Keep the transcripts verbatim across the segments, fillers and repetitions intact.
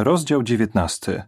Rozdział dziewiętnasty.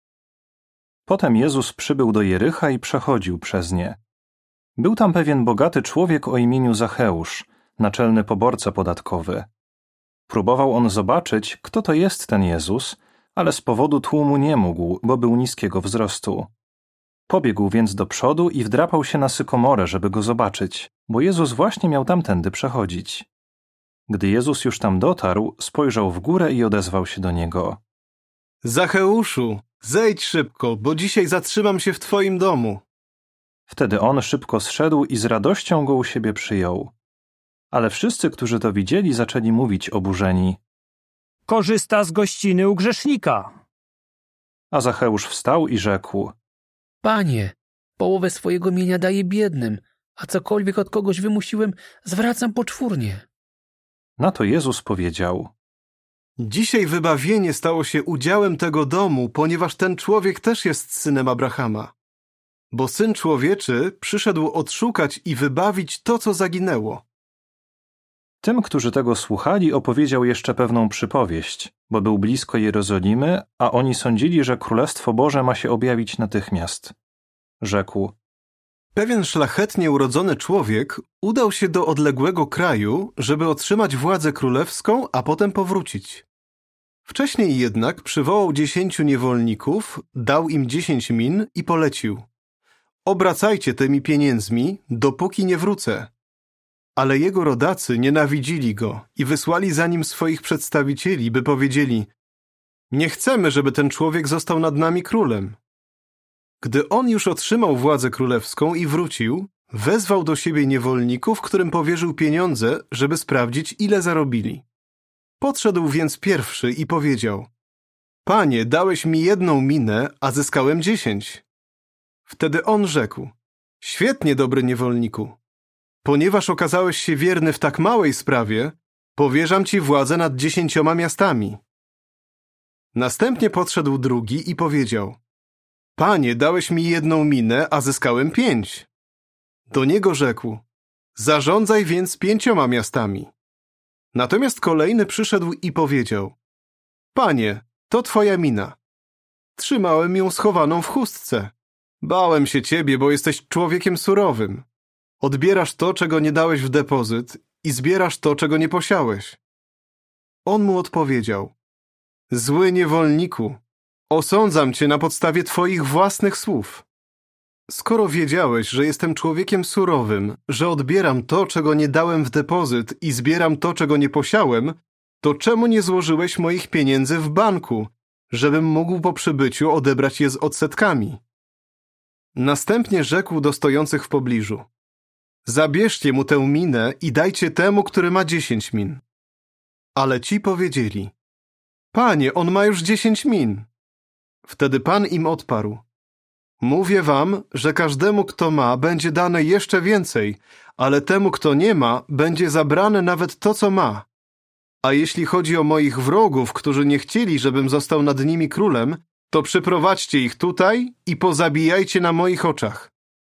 Potem Jezus przybył do Jericha i przechodził przez nie. Był tam pewien bogaty człowiek o imieniu Zacheusz, naczelny poborca podatkowy. Próbował on zobaczyć, kto to jest ten Jezus, ale z powodu tłumu nie mógł, bo był niskiego wzrostu. Pobiegł więc do przodu i wdrapał się na sykomorę, żeby go zobaczyć, bo Jezus właśnie miał tamtędy przechodzić. Gdy Jezus już tam dotarł, spojrzał w górę i odezwał się do niego. Zacheuszu, zejdź szybko, bo dzisiaj zatrzymam się w twoim domu. Wtedy on szybko zszedł i z radością go u siebie przyjął. Ale wszyscy, którzy to widzieli, zaczęli mówić oburzeni. Korzysta z gościny u grzesznika. A Zacheusz wstał i rzekł. Panie, połowę swojego mienia daję biednym, a cokolwiek od kogoś wymusiłem, zwracam poczwórnie. Na to Jezus powiedział. Dzisiaj wybawienie stało się udziałem tego domu, ponieważ ten człowiek też jest synem Abrahama. Bo Syn Człowieczy przyszedł odszukać i wybawić to, co zaginęło. Tym, którzy tego słuchali, opowiedział jeszcze pewną przypowieść, bo był blisko Jerozolimy, a oni sądzili, że Królestwo Boże ma się objawić natychmiast. Rzekł. Pewien szlachetnie urodzony człowiek udał się do odległego kraju, żeby otrzymać władzę królewską, a potem powrócić. Wcześniej jednak przywołał dziesięciu niewolników, dał im dziesięć min i polecił. Obracajcie tymi pieniędzmi, dopóki nie wrócę. Ale jego rodacy nienawidzili go i wysłali za nim swoich przedstawicieli, by powiedzieli: nie chcemy, żeby ten człowiek został nad nami królem. Gdy on już otrzymał władzę królewską i wrócił, wezwał do siebie niewolników, którym powierzył pieniądze, żeby sprawdzić, ile zarobili. Podszedł więc pierwszy i powiedział: Panie, dałeś mi jedną minę, a zyskałem dziesięć. Wtedy on rzekł: świetnie, dobry niewolniku. Ponieważ okazałeś się wierny w tak małej sprawie, powierzam ci władzę nad dziesięcioma miastami. Następnie podszedł drugi i powiedział: Panie, dałeś mi jedną minę, a zyskałem pięć. Do niego rzekł: zarządzaj więc pięcioma miastami. Natomiast kolejny przyszedł i powiedział: Panie, to twoja mina. Trzymałem ją schowaną w chustce. Bałem się ciebie, bo jesteś człowiekiem surowym. Odbierasz to, czego nie dałeś w depozyt i zbierasz to, czego nie posiałeś. On mu odpowiedział: zły niewolniku, osądzam cię na podstawie twoich własnych słów. Skoro wiedziałeś, że jestem człowiekiem surowym, że odbieram to, czego nie dałem w depozyt i zbieram to, czego nie posiałem, to czemu nie złożyłeś moich pieniędzy w banku, żebym mógł po przybyciu odebrać je z odsetkami? Następnie rzekł do stojących w pobliżu: zabierzcie mu tę minę i dajcie temu, który ma dziesięć min. Ale ci powiedzieli: Panie, on ma już dziesięć min. Wtedy Pan im odparł: mówię wam, że każdemu, kto ma, będzie dane jeszcze więcej, ale temu, kto nie ma, będzie zabrane nawet to, co ma. A jeśli chodzi o moich wrogów, którzy nie chcieli, żebym został nad nimi królem, to przyprowadźcie ich tutaj i pozabijajcie na moich oczach.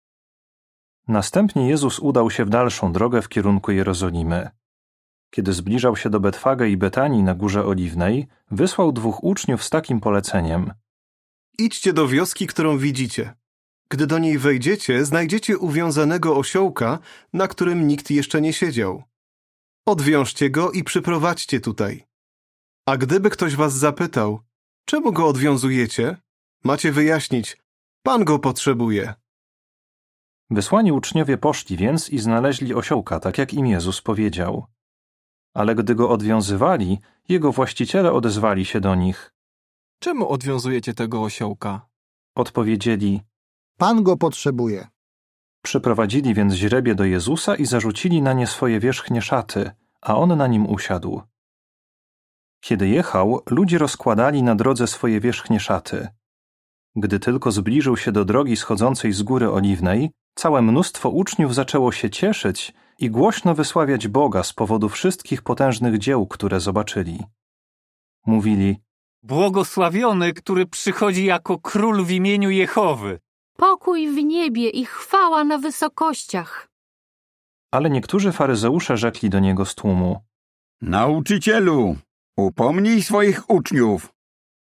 Następnie Jezus udał się w dalszą drogę w kierunku Jerozolimy. Kiedy zbliżał się do Betfage i Betanii na Górze Oliwnej, wysłał dwóch uczniów z takim poleceniem: idźcie do wioski, którą widzicie. Gdy do niej wejdziecie, znajdziecie uwiązanego osiołka, na którym nikt jeszcze nie siedział. Odwiążcie go i przyprowadźcie tutaj. A gdyby ktoś was zapytał: czemu go odwiązujecie? Macie wyjaśnić: Pan go potrzebuje. Wysłani uczniowie poszli więc i znaleźli osiołka, tak jak im Jezus powiedział. Ale gdy go odwiązywali, jego właściciele odezwali się do nich. Czemu odwiązujecie tego osiołka? Odpowiedzieli: Pan go potrzebuje. Przyprowadzili więc źrebie do Jezusa i zarzucili na nie swoje wierzchnie szaty, a on na nim usiadł. Kiedy jechał, ludzie rozkładali na drodze swoje wierzchnie szaty. Gdy tylko zbliżył się do drogi schodzącej z Góry Oliwnej, całe mnóstwo uczniów zaczęło się cieszyć i głośno wysławiać Boga z powodu wszystkich potężnych dzieł, które zobaczyli. Mówili: Błogosławiony, który przychodzi jako król w imieniu Jehowy. Pokój w niebie i chwała na wysokościach. Ale niektórzy faryzeusze rzekli do niego z tłumu: Nauczycielu, upomnij swoich uczniów.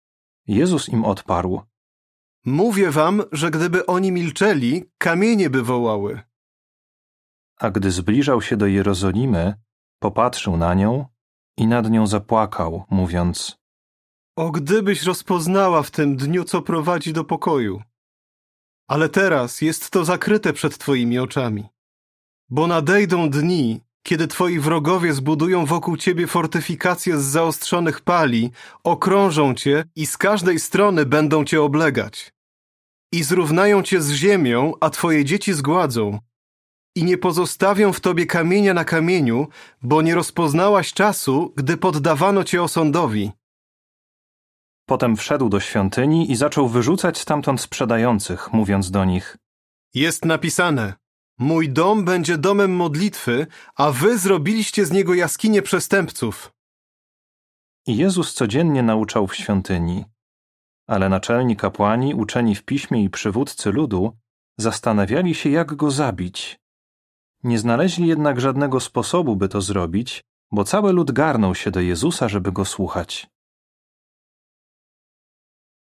Jezus im odparł: Mówię wam, że gdyby oni milczeli, kamienie by wołały. A gdy zbliżał się do Jerozolimy, popatrzył na nią i nad nią zapłakał, mówiąc: O, gdybyś rozpoznała w tym dniu, co prowadzi do pokoju. Ale teraz jest to zakryte przed twoimi oczami. Bo nadejdą dni, kiedy twoi wrogowie zbudują wokół ciebie fortyfikacje z zaostrzonych pali, okrążą cię i z każdej strony będą cię oblegać. I zrównają cię z ziemią, a twoje dzieci zgładzą. I nie pozostawią w tobie kamienia na kamieniu, bo nie rozpoznałaś czasu, gdy poddawano cię osądowi. Potem wszedł do świątyni i zaczął wyrzucać stamtąd sprzedających, mówiąc do nich: Jest napisane: Mój dom będzie domem modlitwy, a wy zrobiliście z niego jaskinię przestępców. I Jezus codziennie nauczał w świątyni. Ale naczelni kapłani, uczeni w piśmie i przywódcy ludu zastanawiali się, jak go zabić. Nie znaleźli jednak żadnego sposobu, by to zrobić, bo cały lud garnął się do Jezusa, żeby go słuchać.